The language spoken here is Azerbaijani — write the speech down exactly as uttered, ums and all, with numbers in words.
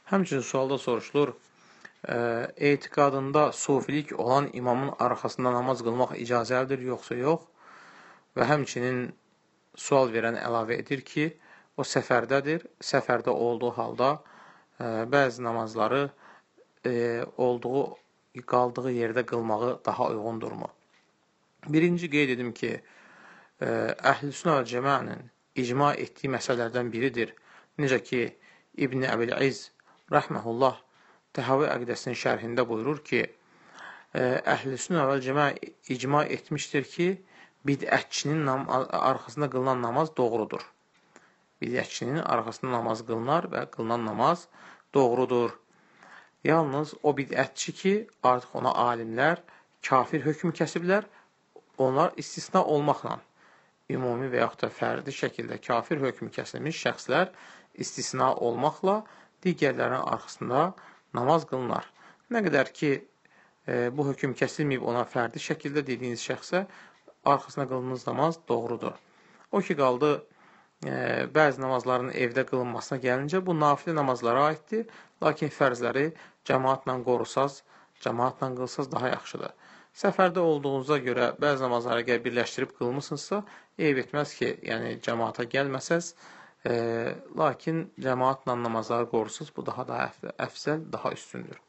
Həmçinin sualda soruşulur, e, etiqadında sufilik olan imamın arxasında namaz qılmaq icazəlidir, yoxsa yox? Və həmçinin sual verən əlavə edir ki, o səfərdədir, səfərdə olduğu halda e, bəzi namazları e, olduğu, qaldığı yerdə qılmağı daha uyğundurmu? Birinci qeyd edim ki, e, Əhl-i-Sünnə və Cəmaənin icma etdiyi məsələlərdən biridir. Necə ki, İbn Əbil-İz rəhməhullah Təhavi əqidəsinin şərhində buyurur ki, Əhl-i-Sünnə və Cəmaə icma etmişdir ki, bidətçinin arxasında qılınan namaz doğrudur. Bidətçinin arxasında namaz qılınar və qılınan namaz doğrudur. Yalnız o bidətçi ki, artıq ona alimlər kafir hökm kəsiblər, onlar istisna olmaqla, ümumi və yaxud da fərdi şəkildə kafir hökm kəsilmiş şəxslər istisna olmaqla digərlərinin arxasında namaz qılınar. Nə qədər ki, e, bu hökm kəsilməyib ona fərdi şəkildə dediyiniz şəxsə arxasına qılınız namaz doğrudur. O ki, qaldı e, bəzi namazların evdə qılınmasına gəlincə, bu nafilə namazlara aiddir, lakin fərzləri cəmaatla qorusaz, cəmaatla qılsaz daha yaxşıdır. Səfərdə olduğunuza görə bəzi namazları əgər birləşdirib qılmısınızsa, eyb etməz ki, yəni cəmaata gəlməsəz, e, lakin cəmaatla namazları qorusuz, bu daha da əfzəl, daha üstündür.